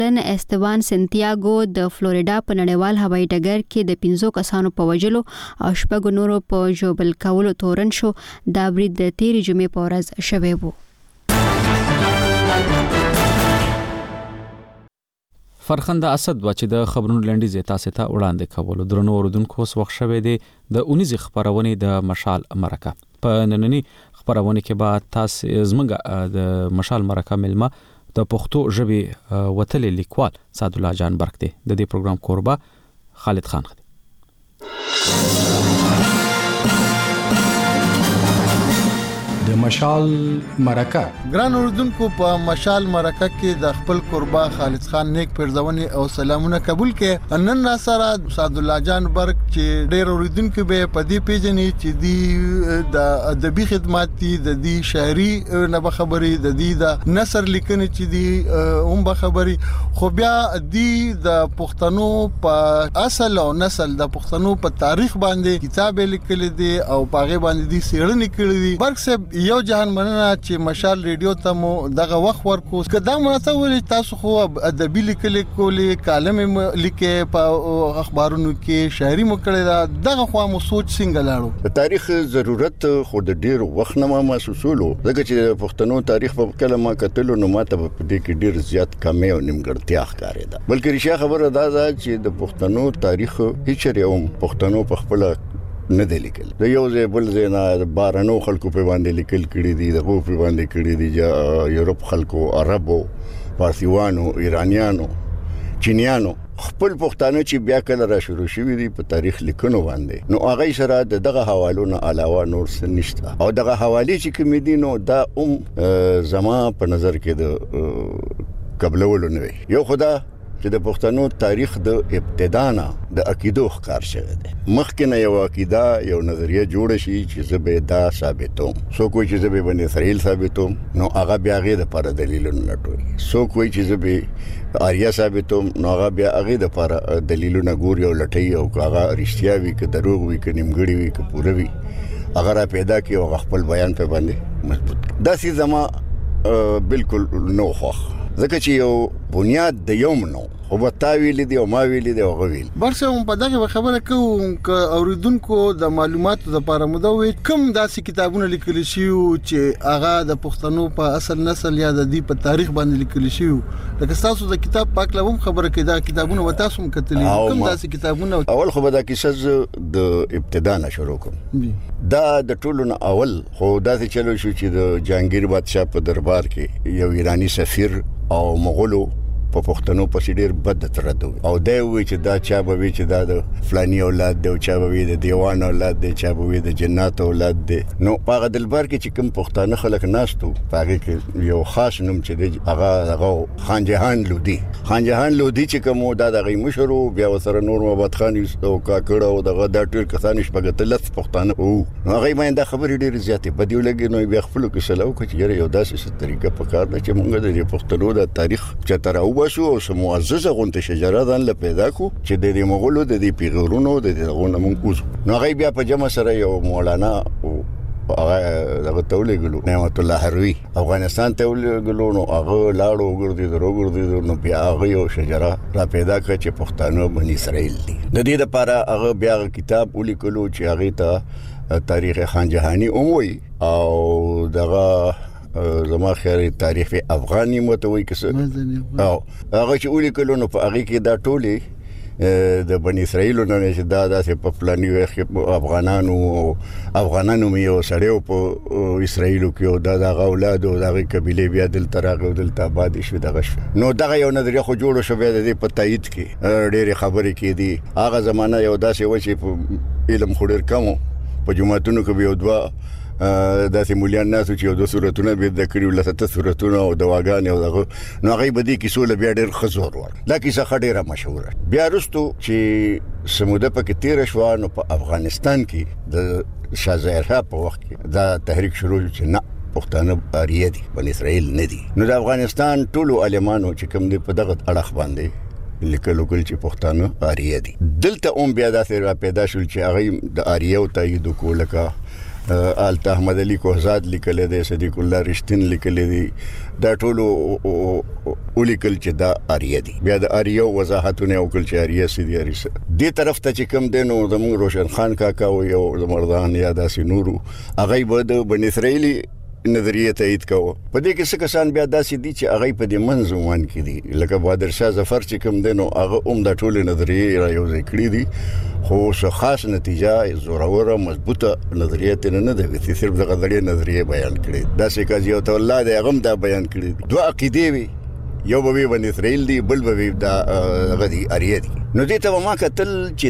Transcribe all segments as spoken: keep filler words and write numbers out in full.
نن استوان سنتیاګو د فلوریډا په نړیوال هوایي ډګر کې د پنځو کسانو په وژلو او شپږو نورو په ژوبل کولو تورن شو. دا برید د تیرې جمعې په ورځ شوی و. فرخنده اسد و چې د خبرونو لنډیز تاسو ته وړاندې کولو. درنو اوریدونکو اوس وخت شوی دی د اونیزې خبرونې د مشال مرکه. په نننی خبرونه کې به تاسو زمونږ د مشال مرکه ملما د پښتو ژبې وتلې لیکوال سعد الله جان برک دی. د دې پروګرام کوربه خالد خان خدي. د مشال مرکه ګران اوردونکو په مشال مرکه کې د خپل قربا خالد خان نیک پرځونی او سلامونه قبول کړي. نن را سره سعد الله جان برک چې ډېر اوردونکو به په دې پیژنې چې دی د ادبي خدمات دي، د دې شاعري نه خبري، د دې د نثر لیکنې چې دی هم به خبري، خو بیا دی د پښتنو په اصل او نسل د پښتنو په تاریخ باندې کتاب لیکل دي او پاغه باندې دي سیړنې کړې دي. برک صاحب یو جهان مننه چې مشال ریډیو ته مو دغه وخت ورکو. کدا مناسب ولې تاسو خو ادبي لیکل کولې، کالم لیکې، په اخبارونو کې شاعري مو کړې، دغه خو مو سوچ څنګه لاړو؟ د تاریخ ضرورت خو د ډیر وخت نه ما محسوسولو، ځکه چې پښتنو تاریخ په کلمه کتلو نو ماته په دې کې ډیر زیات کمی او نیمګړتیا ښکارېده. بلکې رښتیا خبره دا ده چې د پښتنو تاریخ هیڅ یو پښتنو په خپل نه دی لیکل. د یو ځای بل ځای نه بارانو خلکو په باندې لیکل کړي دي، د غو په باندې کړي دي، یورپ خلکو، عربو، فارسیوانو، ایرانیانو، چینیانو خپل پښتانه چې بیا کله را شروع شوي دي په تاریخ لیکنو باندې، نو هغه سره دغه حوالو نه علاوه نور څه نشته. او دغه حواله چې کوم دي نو دا هم زما په نظر کې د قبلولو نه وي. یو خدا چې د پښتنو تاریخ د ابتدا نه د عقیدو ښکار شوی دی. مخکې نه یو عقیده، یو نظریه جوړه شي چې زه به دا ثابتوم. څوک وایي چې زه به بني اسرائیل ثابتوم، نو هغه بیا هغې دپاره دلیلونه لټوي. څوک وایي چې زه به آریا ثابتوم، نو هغه بیا هغې دپاره دلیلونه ګوري او لټوي، او که هغه رښتیا وي، که دروغ وي، که نیمګړي وي، که پوره وي، هغه را پیدا کړي او هغه خپل بیان په باندې مضبوط کړي. داسې زما بالکل نو خوښ، ځکه چې یو بنیاد د یوم نو او بتا ویلې دی او ما ویلې دی او غویل. برسه په دغه خبره کوم ک اوریدونکو د معلوماتو لپاره مدوي کوم داسې کتابونه لیکل شي چې هغه د پښتنو په اصل نسل یا د دې په تاریخ باندې لیکل شي. لکه تاسو د کتاب پاک لوم خبره کې دا کتابونه و تاسو مکتلې کوم داسې کتابونه؟ اول خو به دا کیسه د ابتدا نه شروع کوم. دا د ټولو نه اول خو داسې چلو شو چې د جهانگیر بادشاه په دربار کې یو ایرانی سفیر او مغولو په پښتنو په ډیر بد ترد او دا وی چې دا چا به وی چې دا د فلانی اولاد دی او چا به وی د دیوان اولاد دی، چا به وی د جنات اولاد دی. نو په دلبر کې چې کوم پښتانه خلک ناستو، هغه کې یو خاص نوم چې دی هغه هغه خان جهان لودي. خان جهان لودي چې کوم دا دغه مشرو، بیا وسره نور محمد خان او کاکړه او دغه د ټول کسان شپږ تلت پښتانه وو. نو هغه باندې خبرې ډیر زیاتې بدیو لګي. نو بیا خپل کې سلام کوي چې یو داسې طریقه په کار ده چې موږ د پښتنو د تاریخ چې تر او شو او سم معززه غونته شجره دان ل پیدا کو چې د دې مغولو د دې پیغورونو د دې غونه مونږ اوس. نو هغه بیا په جمع سره یو مولانا او هغه دغه تولګلو نعمت الله هروي افغانستان ته ولګلو. نو هغه لاړو ګرځي درو ګرځي. نو بیا هغه یو شجره را پیدا کړ چې پښتانه بني اسرائیل دي. د دې لپاره هغه بیا کتاب ولیکلو چې هغه ته تاریخ خان جهانی اوموي او دغه زما خیال تاریخ افغانی متوي کس او هغه چې ولیکلو. نو په هغه کې دا ټولي د بني اسرائیل نه چې دا داسې په پلاني وخت افغانانو افغانانو مې یو سړیو په اسرائیل کې دا د اولاد او د قبيله بیا دل تراغ دل تاباد شو دغه شو. نو دغه یو نظریه خو جوړ شو بیا د په تایید کې ډېر خبرې کې دي. هغه زمانہ یو داسې و چې په علم خورر کمو په جمعتونو کې یو دوا داسې مولیان ناسو چې یو د صورتونه به د کړیو لته صورتونه او دواګان او دغه. نو هغه بدی کې سول بیا ډېر خزور ور دا کیسه خډيره مشهوره. بیا رستو چې سموده پکې تیر شو. نو په افغانستان کې د شاه په وخت کې دا تحریک شروع چې نه پښتانه اریه دي، بني اسرائیل نه دي. نو د افغانستان ټولو علمانو چې کوم دي په دغه اړه باندې لیکلو کول چې پښتانه اریه دي. دلته هم بیا داسې را پیدا شول چې هغه د اریه او تایید کوله کا آلته احمد علي کوهزاد لیکل دي، صدیق الله رښتین لیکل دي، دا ټول ولیکل چې دا آریه دي. بیا د آریه وضاحتونه وکړل چې آریه سي دي اریسه دې طرف ته چې کم دینو زموږ روشن خان کاکا او یو مردان یا داسې نورو هغه به د بني اسرائیل نظریه تایید کوو. په دې کې څه کسان بیا داسې دي چې هغه په دې منځوان کې دي، لکه بهادر شاه ظفر چې کوم دینو هغه هم د ټول نظریه را یوځای کړی دي، خو څه خاص نتیجه زوروره مضبوطه نظریه ته نه ده وي، صرف د غدړې نظریه بیان کړي. داسې قاضي او الله د هغه دا بیان کړي. دوه عقیدې وي، یو به بني اسرائیل دی، بل به دا غدي اریه دي. نو دې ته ما کتل چې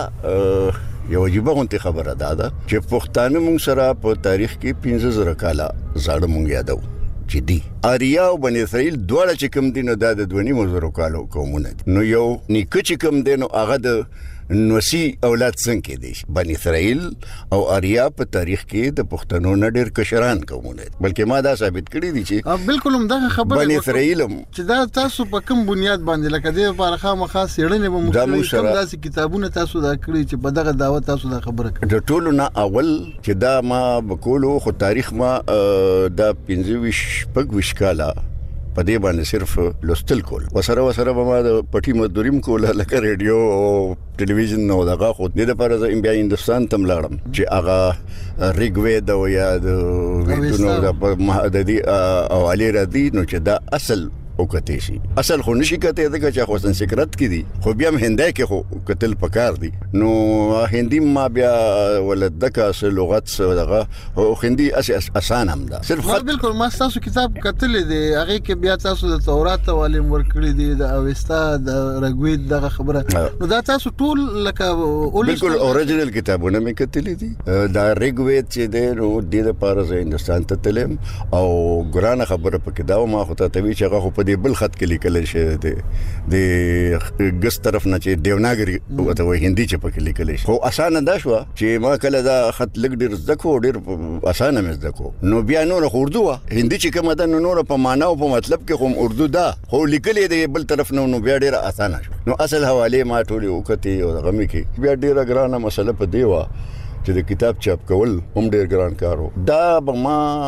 دا یو عجیبه غونډه خبره ده ده چې پښتانه مونږ سره په تاریخ کې پنځه زره کاله زاړه مونږ یادو چې دي آریا او بني اسرائیل دواړه چې کوم دي نو دا د دوه نیمو زرو کالو قومونه دي. نو یو نیکه چې کوم دي نو هغه د نوسی اولاد څنګه دي. بني اسرائیل او آریا په تاریخ کې د پښتنو نه ډېر کشران قومونه دي، بلکې ما دا ثابت کړی دي چې بالکل هم دا خبره بني اسرائیل چې دا تاسو په کوم بنیاد باندې لکه د لپاره خامخا سیړنې به مختلف کوم داسې کتابونه تاسو دا کړی چې په دغه دعوت تاسو دا خبره کړې. د ټولو نه اول چې دا ما بکولو خو تاریخ ما دا پنځه ویشت شپږ ویشت کاله په دې باندې صرف لوستل کول، وسره وسره به ما د پټي مزدوریم کوله، لکه ریډیو او ټلویزیون نو دغه خو د لپاره زه بیا هندستان ته لاړم چې هغه ریګوید او یا د ویدونو د دې حواله را دي، نو چې دا اصل او کته شي اصل خو نشي کته دغه چې خو سنسکرت کې دي، خو بیا هم هندای کې خو قتل پکار دي. نو هندي ما بیا ولدکه اصل لغت دغه او هندي اس آسان هم ده صرف خط. بالکل ما تاسو کتاب کتل دي هغه کې بیا تاسو د تورات تعلیم ورکړي دي، د اوستا د رګوید دغه خبره. نو دا تاسو ټول لکه بالکل اوریجنل کتابونه مې کتلې دي. دا رګوید چې د نو د لپاره زه هندستان ته تلم او ګرانه خبره پکې دا ما خو ته توی چې هغه د بل خط کې لیکل شي د ګس طرف نه چې دیوناګری او ته هندي چې پکې لیکل شي. خو اسانه دا شو چې ما کله دا خط لګ ډیر زکو ډیر اسانه مې زکو. نو بیا نور اردو هندي چې کومه ده نور په معنا او په مطلب کې کوم اردو ده، خو لیکل دی بل طرف نه، نو بیا ډیر اسانه شو. نو اصل حواله ما ټولې وکتي او غمي کې بیا ډیره ګرانه مسله په دی وا چې د کتاب چاپ کول هم ډیر ګران کارو. دا به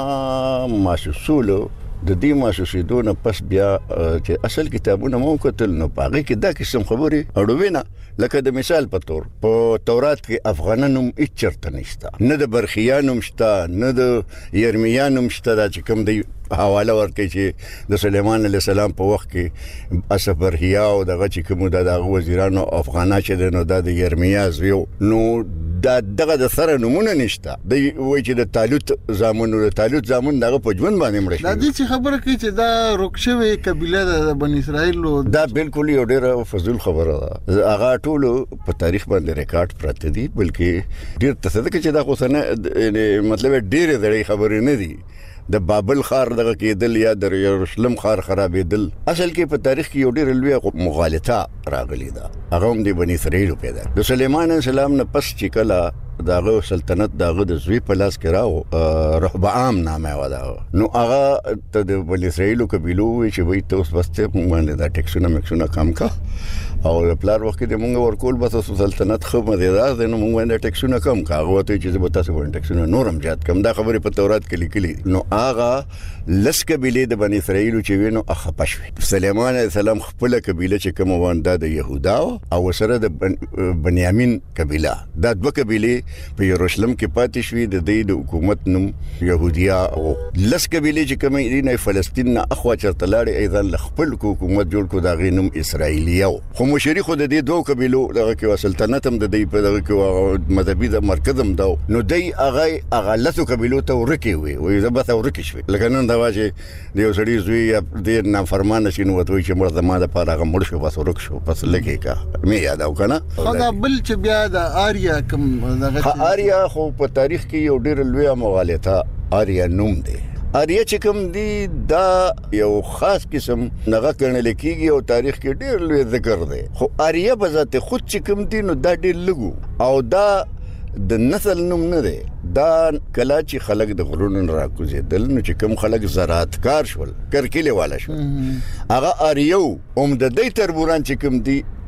ما ماشوسولو د دې ماشوسیدو نه پس بیا چې اصل کتابونه مو کتل نو پاغه کې دا قسم خبري اړوینه، لکه د مثال په تور په تورات کې افغانانو هیڅ چرته نشته، نه د برخیانو مشته، نه د یرمیانو مشته، دا چې کوم دی حواله ورکړي چې د سليمان عليه السلام په وخت کې اسف برخیا او دغه چې کوم د وزیرانو افغانا چې نو د یرمیا زیو نو دا دغه د سره نمونه نشته. د وای چې د تالوت زامنو د تالوت زامن دغه په ژوند باندې مړ شي. دا دې خبره کوي چې دا روکشوي قبيله د بني اسرائیل دا بالکل یو ډېر فضول خبره ده. هغه ټول په تاریخ باندې ریکارډ پراته دي، بلکې ډېر تصدیق چې دا خو څنګه مطلب ډېر ډېر خبرې نه دي. د بابل خار دغه کېدل یا د یروشلم خار خرابېدل اصل کې په تاریخ کې یو ډېر لوی مغالطه راغلی ده. هغه هم د بني اسرائیل پیدا د سليمان عليه السلام نه پس چې کله داغه سلطنت داغه د زوی په لاس کې راو رهبعام نامه ودا، نو هغه ته د بني اسرائیل قبيلو چې وي ته اوس بسته باندې دا ټیکسونه مکسونه کم کا او د پلار وخت د مونږ ورکول بس سلطنت خو مزیدار دی، نو مونږ باندې ټیکسونه کم کا هغه ته چې به تاسو باندې ټیکسونه نورم زیات کم. دا خبره په تورات کې لیکلي. نو هغه لس قبيله د بني اسرائیل چې وینو اخ پښوي. سليمان عليه السلام خپل قبيله چې کوم وانده د يهودا او سره د بنیامین قبيله، دا دوه قبيله په یروشلم کې پاتې شوې. د دې د حکومت نوم يهوديا او لس قبيله چې کوم دي نه فلسطین نه اخوا چرته لاړې ايضا خپل حکومت جوړ کو دا غینم اسرائیلیو. خو مشري خو د دې دوه قبيلو دغه کې سلطنت هم د دې په دغه کې مذهبي د مرکز هم دا، نو دای هغه هغه لته قبيلو ته ورکی وي وي زبته ورکی شوي. لکه نن دا واجه د یو سړي زوی د نافرمانه شنو وته چې مرده ما د پاره هغه مړ شو بس ورک شو بس لګي کا مې یاد او کنه. دا بل چې بیا د آریا کوم دغه آریا خو په تاریخ کې یو ډېر لوی مغالطه آریا نوم دی. آریا چې کوم دی دا یو خاص قسم نغه کړنل کېږي او تاریخ کې ډېر لوی ذکر دی. خو آریا په ذات خود چې کوم دی نو دا ډېر لګو او دا د نسل نوم نه دی. دا کلا چې خلک د غرونو راکوزیدل نو چې کوم خلک زراعت کار شول کرکیله والا شول هغه آریو اوم د دې تربوران چې کوم دی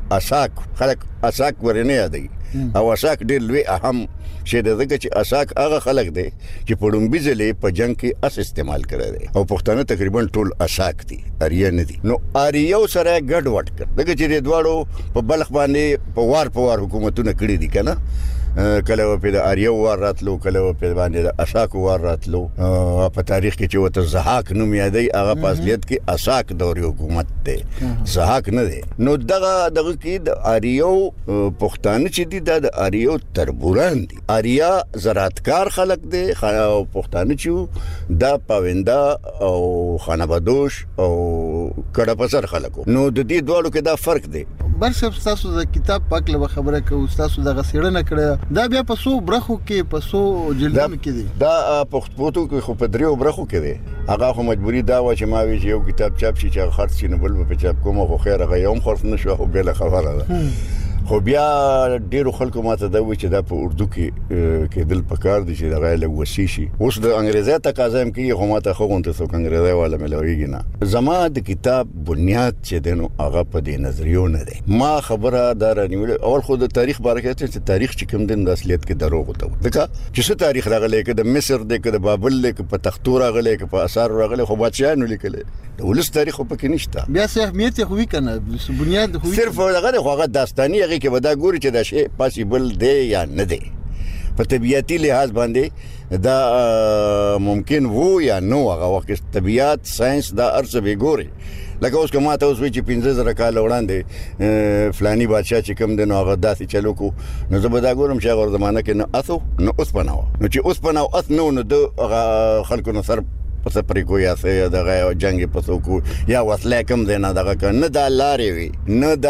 اساک خلک اساک ورنه یادي او اساک ډېر لوی اهم شی دی ځکه چې اساک هغه خلک دی چې په لومبي ځلې په جنگ کې اس استعمال کړی دی او پښتانه تقریبا ټول اساک دي اریا نه دي نو اریو سره ګډ وډ کړ دغه چې دواړو په بلخ باندې په وار په وار حکومتونه کړی دي کنه کله په د اریو وار راتلو کله په باندې د اساک وار راتلو په تاریخ کې چې وته زحاک نوم یادای هغه په اصلیت کې اساک دوري حکومت دی زحاک نه دی نو دغه دغه کې د اریو پښتانه چې دي د اریو تربوران دي اریا زراعتکار خلک دي او پښتانه چې دا پاونده او خانبادوش او کډه پسر خلکو نو د دې دوړو کې دا فرق دی برسب تاسو د کتاب پاک له خبره کوي تاسو د غسیړنه کړه دا بیا په سو برخو کې په سو جلدونو کې دي دا پښتو کې خو په دریو برخو کې دي هغه خو مجبوری دا و چې ما وی یو کتاب چاپ شي چې خرڅ شي نه بل په چاپ کوم خو خیر هغه یوم خرڅ نشو خو بل خبره ده خو بیا ډیرو خلکو ماته دا و چې دا په اردو کې کې دل پکار دي چې دا غایله وسی شي اوس د انګریزي تقاضا هم کوي خو ماته خو غونته سو انګریزي والا ملويږي نه زما د کتاب بنیاد چې دنو هغه په دې نظریو نه دی ما خبره دا رانیول اول خو د تاریخ بارکه چې تاریخ چې کوم دین د اصلیت کې دروغ وته ځکه چې څه تاریخ راغلی کې د مصر د کې د بابل کې په تختو راغلی کې په اثار راغلی خو بادشاہانو لیکل د ولس تاریخ په کې نشته بیا څه اهمیت خو وی کنه بنیاد خو صرف هغه خو هغه داستاني هغه کې ودا ګوري چې دا شی پاسیبل دی یا نه دی په طبيعتي لحاظ باندې دا ممکن وو یا نو هغه وخت طبيعت ساينس دا ارڅ به ګوري لکه اوس کومه تاسو چې پنځه زره کال وړاندې فلاني بادشاہ چې کوم د نو هغه داسې چلو کو نو زه به دا ګورم چې هغه زمانہ کې نو اثو نو اوس پناو نو چې اوس پناو اث نو نو د خلکو نو سر پس پرې کو یا سه دغه جنگ پسو کو یا وسله کم دینا دغه نه دا لارې وي نه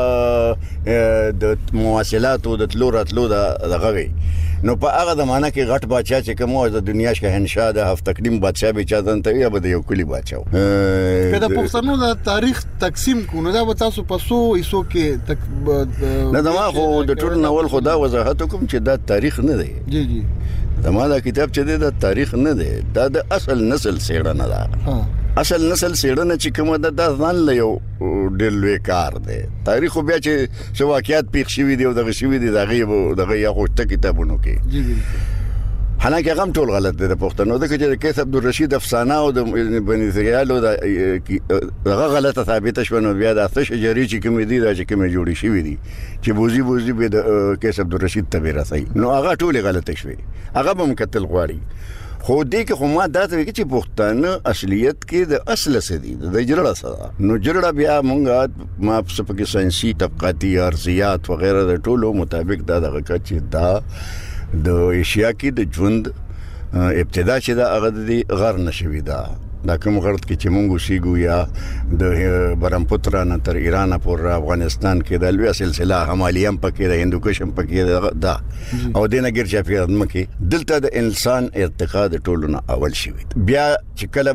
دا د مواصلات او د تلو راتلو دغه وي نو په هغه زمانہ کې غټ بادشاہ چې کوم د دنیا شهنشاه د هفت تقدیم بادشاہ به چا ځان ته یا به یو کلی بادشاہ کله پښتنو د تاریخ تقسیم کو نو دا به تاسو پسو ایسو کې تک نه دا خو د ټول ناول خدا وضاحت کوم چې دا تاریخ نه دی جی جی زما دا کتاب چې د تاریخ نه دی دا د اصل نسل سیړنه ده اصل نسل سیړنه چې کومه ده دا ځان له یو ډېر لوی کار دی تاریخ بیا چې څو واقعیت پیښ شوي دي او دغه شوي دي دغه دغه یا خوشته کتابونو کې جی بالکل حالانکه هغه ټول غلط دي د پښتنو د کې چې کیس عبدالرشید افسانه او د بني اسرائیل د هغه غلطه ثابته شو نو بیا د شجري چې کوم دي دا چې کوم جوړی شوی دي چې بوزي بوزي به د کیس عبدالرشید ته رسي نو هغه ټول غلطه شوی هغه به مکتل غواړي خو دې کې خو ما دا ته چې پښتانه اصلیت کې د اصل سدي د جرړه سره نو جرړه بیا مونږه ما په سپکه ساينسي طبقاتي ارزيات وغيرها د ټولو مطابق دا دغه چې دا د ایشیا کې د ژوند ابتدا چې دا هغه د غر نشوي دا دا کوم غرض کې چې مونږ شيګو یا د برمپوترا نه تر ایران پورې افغانستان کې د لوی سلسله همالیم پکې د هندوکشم پکې دا او د نګر چاپیرد مکه دلته د انسان ارتقا د ټولو نه اول شوی بیا چې کله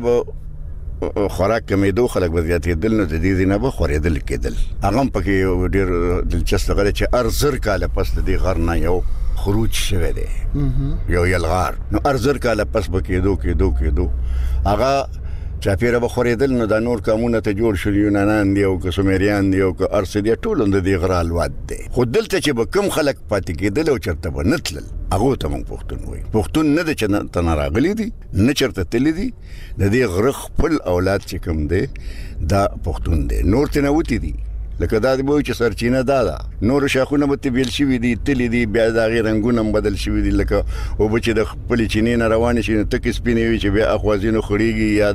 به خوراک کمیدو خلک وضعیت دل نو د دې نه به خورېدل کېدل هغه پکې ډېر دلچسپ غره چې ارزر کاله پس د غر نه یو خروج شوه دی یو یلغار نو ارزر کاله پس بکېدو کېدو کېدو هغه چاپیره بخوریدل نو د نور کومونه ته جوړ شول یونانان دی او سومریان دی او ارس دی ټول د دې غرال واد دی خو دلته چې به کم خلک پاتې کېدل او چرته به نتلل هغه ته مونږ پښتون وایي پښتون نه د چې تن راغلي دي نه چرته تللی دي د دې غره خپل اولاد چې کوم دی دا پښتون دی نور ته نه وتی دي لکه دا د بوي چې سرچینه دا ده نور شاخونه به تبیل شوي دي تللی دي بیا د غیر رنگونه بدل شوي دي لکه او به چې د خپل چینې نه روان شي تک سپینې وي چې بیا اخوازینو خړيږي یا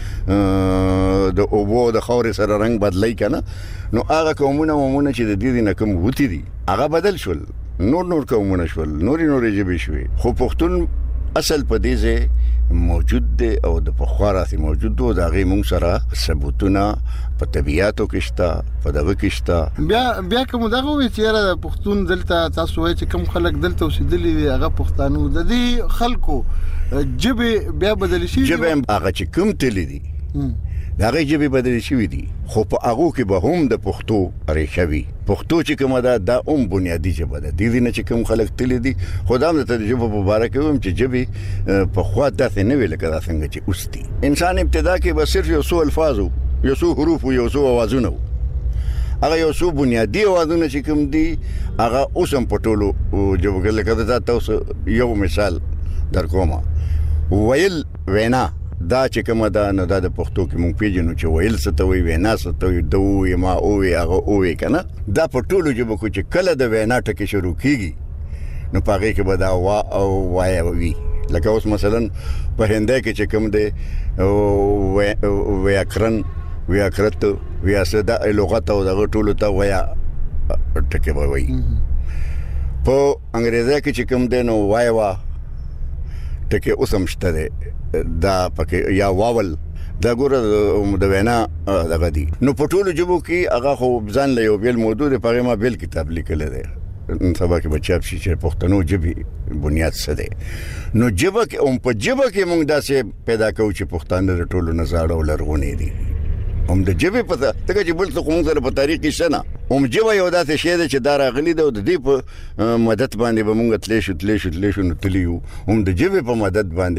د د اوبو د خوري سره رنگ بدلای کنه نو هغه کومونه مومونه چې د دې نه کوم وتی دي هغه بدل شول نور نور کومونه شول نور نور جبې شوي خو پښتون اصل په دې ځای موجود دی او د پخواراتي موجود دی دا غي مونږ سره ثبوتونه په طبيعتو کې شته په دغه کې شته بیا بیا کوم دغه وی چې را پښتون دلته تاسو وایي چې کوم خلک دلته اوسېدلي دي هغه پښتانه د دې خلکو جبه بیا بدل شي جبه هغه چې کوم تللی دي دا غي جبه بدل شي دي خو په هغه کې به هم د پښتو ریښوي پښتو چې کومه ده دا هم بنیادی ژبه ده د دې نه چې کوم خلک تللی دي خدا هم د ترجمه په اړه کوم چې جبه په خوا داسې نه ویل کړه څنګه چې اوستي انسان ابتدا کې به صرف یو څو الفاظ یو څو حروف یو څو اوازونه هغه یو څو بنیادی اوازونه چې کوم دي هغه اوس هم په ټولو ژبو کې لکه دا تاسو یو مثال در کومه ویل وینا دا چې کومه ده نو دا د پښتو کې مونږ پیژنو چې ویل څه ته وایي وینا څه ته وایي ده ووایي ما ووایي هغه ووایي که نه دا په ټولو ژبو کې چې کله د وینا ټکي شروع کېږي نو په هغې کې به دا وا او وایه وي لکه اوس مثلا په هندی کې چې کوم دی ویاکرن ویاکرت ویاسه دا لغت او دغه ټولو ته ویا ټکي به وایي په انګریزي کې چې کوم دی نو وایوا ټکي اوس هم شته دی دا پکې یا واول دا ګوره د وینا دغه دي نو په ټولو ژبو کې هغه خو ځان له یو بېل موضوع دی په هغې ما بېل کتاب لیکلی دی سبا کې به چاپ شي چې پښتنو ژبې بنیاد څه دی نو ژبه کې هم په ژبه کې موږ داسې پیدا کوو چې پښتانه د ټولو نه زاړه او لرغوني دي هم د ژبې په ځکه چې بل څه خو موږ سره په تاریخ کې شته نه هم ژبه یو داسې شی دی چې دا راغلي دی او د دې په مدد باندې به موږ تللی شو تللی شو تللی شو نو تللي یو هم د ژبې په مدد باندې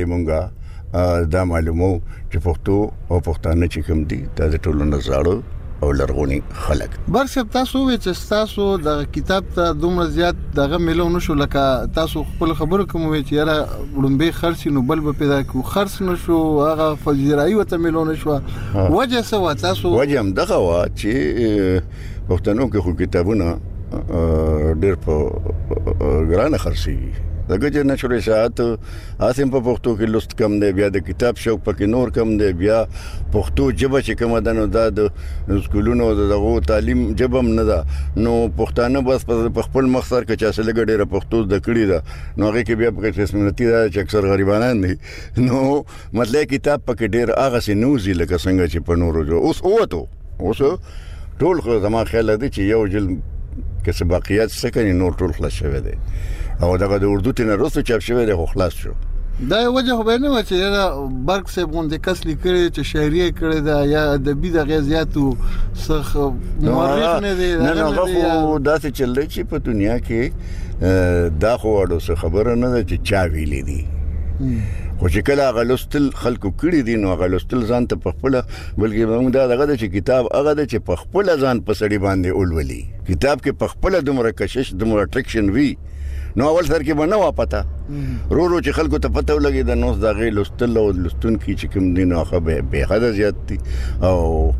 موږ دا معلومو چې پښتو او پښتانه چې کوم دي دا د ټولو نه زاړه او لرغوني خلک برک صاحب تاسو وی چې تاسو د کتاب ته دومره زیات دغه ملو نشو لکه تاسو خپل خبرو کوم وی چې یاره وړومبې خرڅ نو بل به پیدا کو خرڅ نشو هغه فزیرایي وته ملو نشو وجه څه و تاسو وجه هم دغه و چې پښتنو کې خو کتابونه ډېر په ګرانه خرڅېږي دغه چې نشوري ساعت اسیم په پښتو کې لوست کم دی بیا د کتاب شوق پکې نور کم دی بیا پښتو ژبه چې کومه ده نو دا د سکولونو دغه تعلیم ژبه هم نه ده نو پښتانه بس په خپل مخسر کې چې اصل ګډه پښتو د کړی ده نو هغه کې بیا په قسمتي ده چې اکثر غریبانان دي نو مطلب کتاب پکې ډېر هغه سي نوزي لکه څنګه چې په نورو جو اوس اوته اوس ټول خو زما خیال دی چې یو جل کې سبقیات څه نور ټول خلاص شوی دی او دغه د اردو تنه رسو چاپ شوی دی خو خلاص شو دا وجه خو به نه و چې برک صاحب غونډه کس لیکي چې شاعري کړی دا یا ادبي د غزياتو څخ مورخ نه دی نه نه خو دا څه چلې چې په دنیا کې دا خو اړو څه خبره نه ده چې چا ویلې دي خو چې کله غلوستل خلکو کړی دي نو غلوستل ځان ته په خپل بلکې موږ دا دغه چې کتاب هغه د چې په خپل ځان په سړی باندې اولولي کتاب کې په خپل دومره کشش دومره اټریکشن وی نو اول سر کې باندې وا پتا رو رو چې خلکو ته پته ولګي د نو دا غي لستل او لستون کې چې کوم دین خو به حد زیات دي او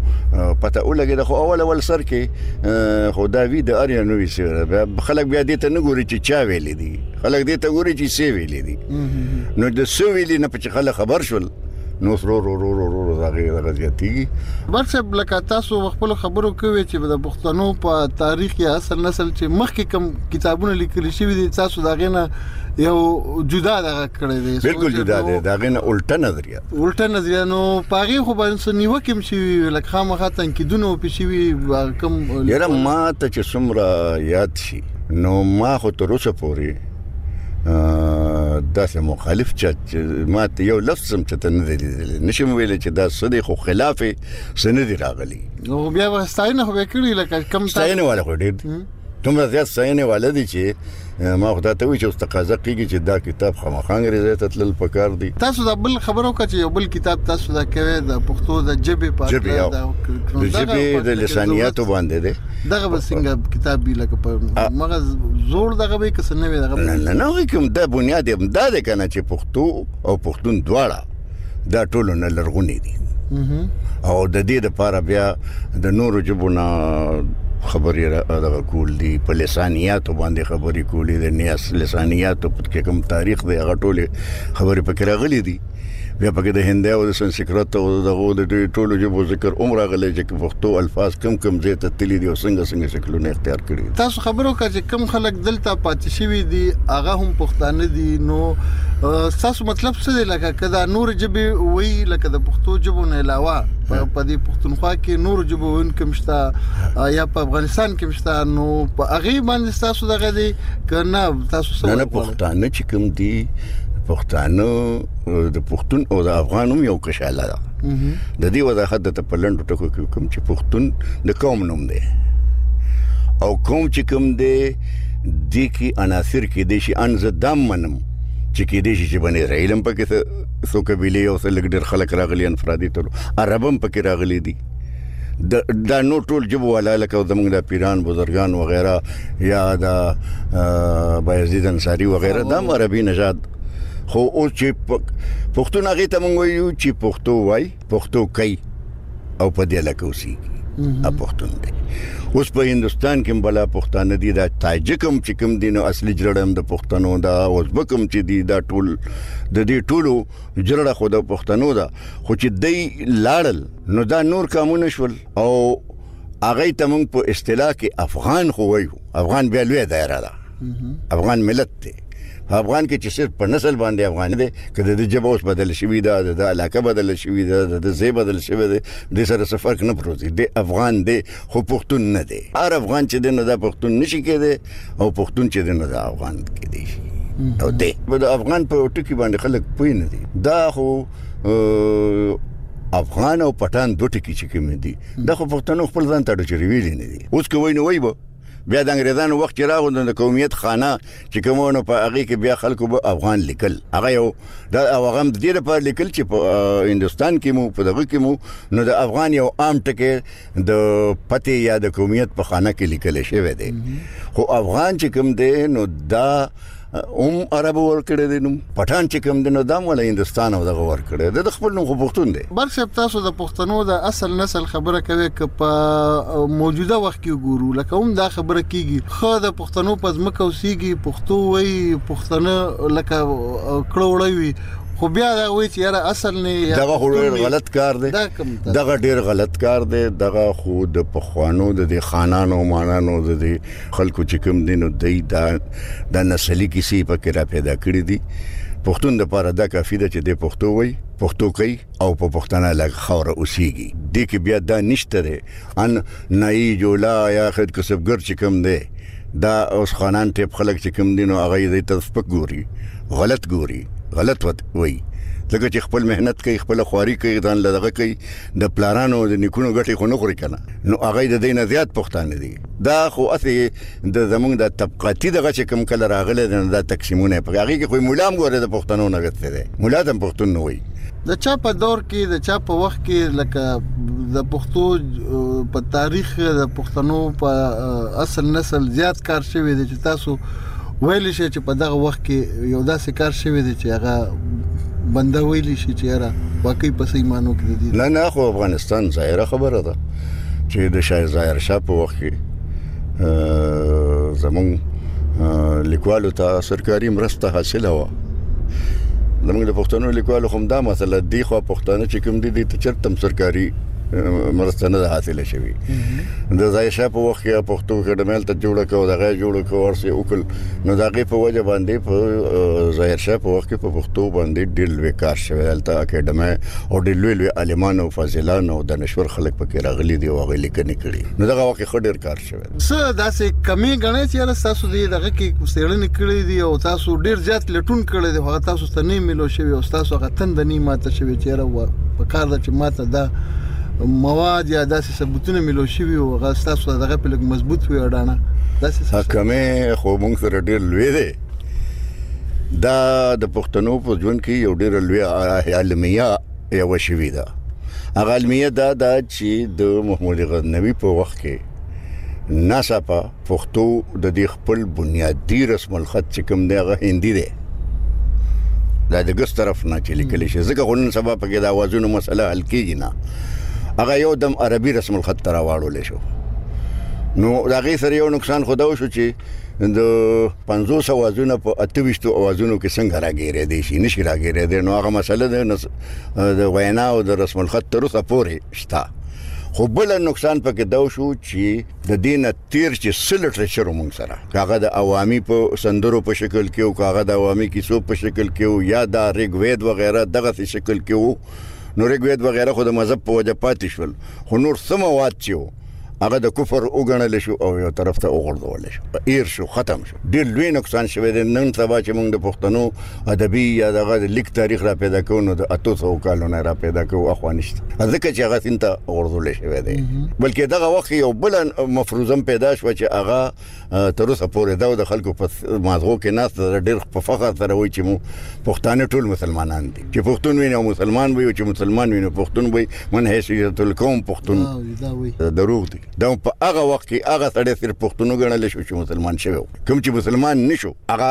پته ولګي د خو اول اول سر کې خدا وی د اریا نو وی سره خلک بیا دې ته نه ګوري چې چا ویلې دي خلک دې ته ګوري چې سی ویلې دي نو د سو ویلې نه په خلک خبر شول نو رو رو رو رو رو دا غي غزياتي ورڅ لکه تاسو خپل خبرو کوي چې د پښتنو په تاریخ یا اصل نسل چې مخکې کم کتابونه لیکل شوی دي تاسو دا غنه یو جدا دغه کړی دی بالکل جدا دی دا غنه الټه نظریه الټه نظریه نو پاغي خو باندې نیو کوم شي لکه خامخا تنقیدونه په شي کم یره ما ته چې څومره یاد شي نو ما خو تر اوسه پورې دا سه مخالف چې ما ته یو لفظ هم چې نه دی نشم ویل چې دا سده خو خلاف سند دی راغلی نو بیا واستاینه خو وکړي لکه کم ستاینه والا خو ډیر دومره زیات ستاینه والا دي چې ما خو دا ته وی چې تقاضا کیږي چې دا کتاب خامخا انګریزي ته تلل پکار دي تاسو دا بل خبرو کا چې یو بل کتاب تاسو دا کوي د پښتو د جبې په دا د جبې د لسانیاتو باندې دی دغه بسنګ کتاب بي لکه په مغز زوړ دغه به کس نه وي دغه نه نه نو کوم د بنیاد هم دا ده کنه چې پښتو او پښتون دواړه دا ټول نه لرغونی دي او د دې لپاره بیا د نورو جبونه خبرې دغه کول دي په لسانیاتو باندې خبرې کولې د نیاس لسانیاتو په کوم تاریخ دی هغه ټول خبرې پکې راغلي دي بیا پکې د هندي او د سنسکرت او دغه د ټولو ژبو ذکر عمر غلې چې پښتو الفاظ کم کم زه ته تللی دي او څنګه څنګه شکلونه اختیار کړی تاسو خبرو کا چې کم خلک دلته پاتې شوی دي هغه هم پښتانه دي نو تاسو مطلب څه دی لکه کدا نور ژبې وی لکه د پښتو ژبو نه علاوه په دې پښتونخوا کې نور ژبو کوم شته یا په افغانستان کې شته نو په هغه باندې تاسو دغه دي کنه تاسو څه نه پښتانه چې کوم دي پښتانه د پښتون او د افغان هم یو کشاله ده د دې وضاحت د پلنډو ټکو کوم چې پښتون د قوم نوم دی او قوم چې کوم دی د کی عناصر کې د شي ان زدام منم چې کې د شي چې باندې رایلم پکې څو قبيله او څو لګ ډېر خلک راغلي انفرادي ټول عربم پکې راغلي دي دا نو ټول جبو والا لکه زمونږ د پیران بزرگان وغیرہ یا د بایزید انصاری وغیرہ دا عربي نژاد خو اوس چې پښتون هغه ته مونږ وایو چې پښتو وای پښتو کوي او په دې لکه اوسېږي ا پښتون دی. اوس په هندستان کې بلا پښتانه دي دا تاجکم چې کوم دي نو اصلي جړم د پښتنو دا ازبکم چې دي دا ټول د دې ټولو جړه خو د پښتنو دا خو چې دی لاړل نو دا نور کامونه شول او هغه ته موږ په اصطلاح کې افغان خو وایو. افغان بیا لوی دایره ده افغان ملت دی افغان کې چې صرف په نسل باندې افغان دی کله د جبه اوس بدل شوی دا د علاقه بدل شوی دا د ځای بدل شوی دی د سره څه فرق نه پروت دی افغان دی خو پښتون نه دی. هر افغان چې دی نو دا پښتون نشي کېدی او پښتون چې دی نو دا افغان کېدی شي او دی د افغان په ټکی باندې خلک پوه نه دي. دا خو افغان او پټان دوه ټکی چې کوم دي دا خو پښتنو خپل ځان ته ډېر ویلي نه دي. اوس کوي نو وایي بیا د انګریزانو وخت راغو د قومیت خانه چې کومونو په هغه کې بیا خلکو به افغان لیکل هغه یو د هغه د دې لپاره لیکل چې په هندستان کې مو په دغه کې مو نو د افغان یو عام ټکی د پته یا د قومیت په خانه کې لیکل شوی دی. خو افغان چې کوم دی نو دا هم عربو ورکړی دی نو پټان چې کوم دی نو دا مولا هندستان او دغه ورکړی دی د خپل نوم خو پښتون دی. برخه تاسو د پښتنو د اصل نسل خبره کوي که په موجوده وخت کې ګورو لکه هم دا خبره کیږي خو د پښتنو په ځمکه اوسېږي پښتو وایي پښتنه لکه کړه وړوي خو بیا دا وایي چې یاره اصل نه دغه خو ډېر غلط کار دی دغه ډېر غلط کار دی دغه خو د پخوانو د دې خانانو مانانو د دې خلکو چې کوم دي نو دی دا د نسلي کیسې پکې را پیدا کړي دي. پښتون د پاره دا کافي ده چې د پښتو وایي پښتو کوي او په پښتنه لږ خوره اوسېږي. دې کې بیا دا نشته دی ان نایي جولا یا خد کسبګر چې کوم دی دا اوس خانان ټیپ خلک چې کوم دي نو هغه یې ته سپک ګوري غلط ګوري غلط وي لکه چې خپل مهنت کوي خپل خواري کوي ځان لږه کوي د پلانانو د نیکونو ګټي خو نه خوري کنه نو هغه د دینه زیات پښتانه دي. دا خو اته د زمونږ د طبقاتي دغه چې کوم کله راغله د تقسیمونه په هغه کې خو مولام ګوره د پښتنو نه غته دي مولا د پښتون نه وي. د چا په دور کې د چا په وخت کې لکه د پښتو په تاریخ د پښتنو په اصل نسل زیات کار شوی دی چې تاسو ویلی شي چې په دغه وخت کې یو داسې کار شوی دی چې هغه بنده ویلی شي چې یاره واقعي په صحیح معنو کې دي. نه نه خو افغانستان ظاهره خبره ده چې د شاه ظاهر شاه په وخت کې زمونږ لیکوالو ته سرکاري مرسته حاصله وه. زمونږ د پښتنو لیکوالو خو دا مثلا دی خو پښتانه چې کوم دي د چرتم سرکاري مرسته نه حاصله شوی. د ځای شاه په وخت کې پښتو اکیډمي ته جوړه کړو دغه جوړه کړو ورسې وکړ نو دغه په وجه باندې په ظاهر شاه په وخت کې په پښتو باندې ډېر لوی کار شوی دلته اکیډمي او ډېر لوی لوی عالمان او فاضلان او دانشور خلک پکې راغلي دي او هغه لیکنې کړي نو دغه وخت خو ډېر کار شوی. څه داسې کمی غنې چې یاره تاسو دې دغه کې څېړنې کړې دي او تاسو ډېر زیات لټون کړی دی هغه تاسو ته نه ملو شوی او تاسو هغه تند نه ماته شوی چې یاره په کار د چې ماته دا مواد یا داسې ثبوتونه ملو شوي او هغه ستاسو دغه په لږ مضبوط وي اډانه داسې حکمې خو موږ سره ډېر لوی دی. دا د پښتنو په ژوند کې یو ډېر لوی علمیه یوه شوې ده. هغه علمیه دا ده چې د محمود غزنوي په وخت کې ناڅاپه پښتو د دې خپل بنیادي رسم الخط چې کوم دی هغه هندي دی دا د ګس طرف نه چې لیکلی شي ځکه خو نن سبا پکې د اوازونو مسله حل کېږي نه هغه یو دم عربي رسم الخط ته راواړولی شو نو د هغې سره یو نقصان خو دا وشو چې د پنځوس اوازونه په اته ویشتو اوازونو کې څنګه راګیرېدی شي نشي راګیرېدی نو هغه مسله د وینا او د رسم الخط تر اوسه پورې شته. خو بل نقصان پکې دا شو چې د دې نه تیر چې څه لټریچر موږ سره هغه د عوامي په سندرو په شکل کې او هغه د عوامي کیسو په شکل کې یا د ریګ وید وغیرہ دغه په شکل کې وو نو ریګ وید وغیرہ خو د مذهب په وجه پاتې شول خو نور څه مواد چې هغه د کفر وګڼل شو او یو طرف ته وغورځول شو ایر شو ختم شو ډیر لوی نقصان شوی دی نن سبا چې موږ د پښتنو ادبي یا دغه لیک تاریخ را پیدا کوو نو د اتو سو کالونو را پیدا کوو اخوا نشته ځکه چې هغه سینته وغورځول شوی دی بلکې دغه وخت یو بل مفروضه پیدا شو چې هغه تر اوسه پورې دا د خلکو په مازغو کې ناس ډیر په فخر سره وایي چې مو پښتانه ټول مسلمانان دي چې پښتون ویني او مسلمان وي او چې مسلمان ویني پښتون وي من حیثیت القوم پښتون دروغ دي دا په هغه وخت کې هغه سړی صرف پښتون وګڼل شو چې مسلمان شوی کوم چې مسلمان نشو هغه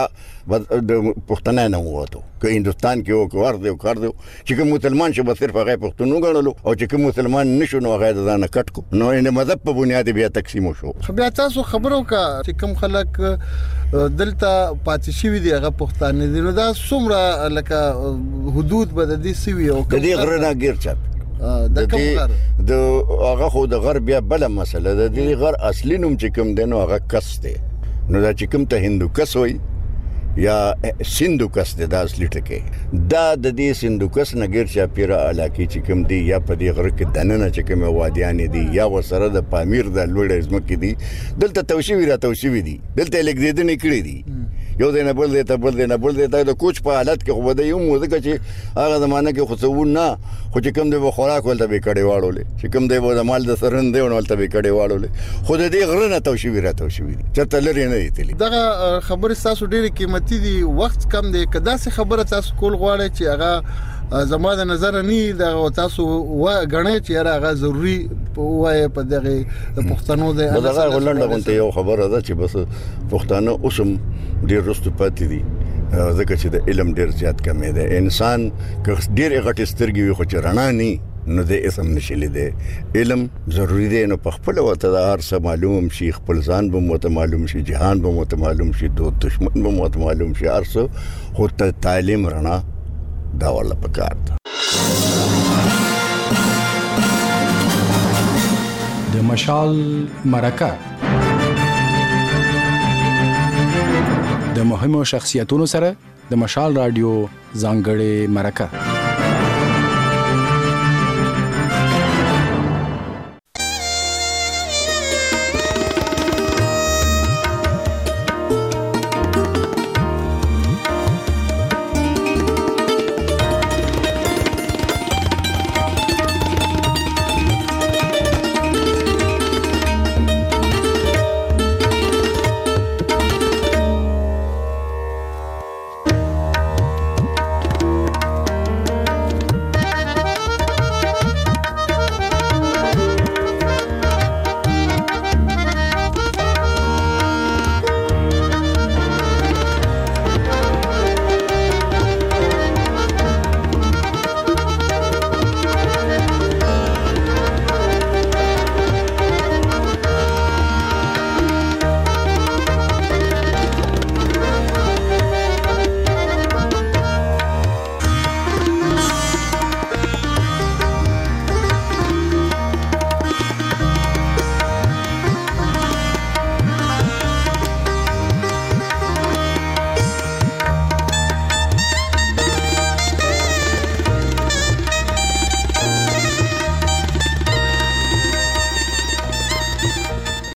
د پښتنه نه وته که هندستان کې او کار دی او کار دی چې کوم مسلمان شو به صرف هغه پښتون وګڼلو او چې کوم مسلمان نشو نو هغه ځان کټ کو نو ان مذهب په بنیاد بیا تقسیم شو بیا تاسو خبرو کا چې کوم خلک دلته پاتې شوی دی هغه پښتانه دي نو دا څومره لکه حدود به د دې سوي او د دې غره نه ګیر چات د کوم غر د هغه خو د غر بیا بل مسله د دې غر اصلي نوم چې کوم دی نو هغه کس دی نو دا چې کوم ته هندو کس وي یا سندوکس د داس لټکه دا د دې سندوکس نګر چې پیرا علاقه چې کوم دی یا په دې غره کې دننه چې کوم وادیان دي یا وسره د پامیر د لوړ ازمکه دي دلته توشیوي را توشیوي دي دلته لیکدنې کړې دي یو دینه بل دی ته بل دینه بل دی ته د کوچ په حالت کې خو د یو موزیک چې هغه زمانه کې خو څو نه خو چې کوم دی به خوراک ولته به کړي واړولې چې کوم دی به مال د سرن دی ولته به کړي واړولې خو د دې غره نه توشیوي را توشیوي دي چرته لري نه دي دغه خبر تاسو ډېر قیمتي دي وخت کم دی کدا څه خبره تاسو کول غواړئ چې هغه زما د نظر نه دا تاسو و غنئ چې هغه ضروری وای په دغه پښتنو د دغه ولنډه غونته یو خبره ده چې بس پښتانه اوسم ډیر رستو پاتې دي ځکه چې د علم ډیر زیات کمی دی انسان که ډیر غټ سترګې وي خو چې رڼا نه نو د اسم نشلی دی علم ضروری دی نو په خپل وته د هر څه معلوم شي خپل ځان به مو ته معلوم شي جهان به مو ته معلوم شي دوست دشمن به مو ته معلوم شي هر څه خو ته تعلیم رڼا دا ولا پکار ده د مشال مرکه د مهمو شخصیتونو سره د مشال رادیو ځانګړې مرکه